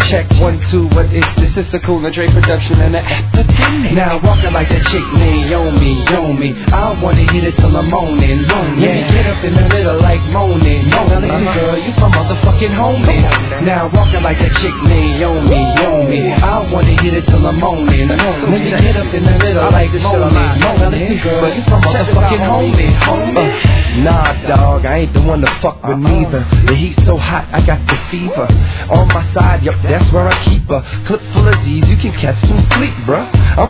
Check 1, 2, what is this? It's a Cool and Dre production and an epidemic. Now walking like that chick Naomi, me. I wanna hit it till I'm moaning. Let me get up in the middle like moaning. Now listen girl, you some motherfucking homie. Now walking like that chick Naomi, I wanna hit it till I'm moaning. Let me get up in the middle like moaning. Now listen girl, you some motherfucking homie. Nah dog, I ain't the one to fuck with neither. The heat's so hot, I got the fever. On my side, yup, that's where I keep her. Clip full of D's, you can catch some sleep, bruh.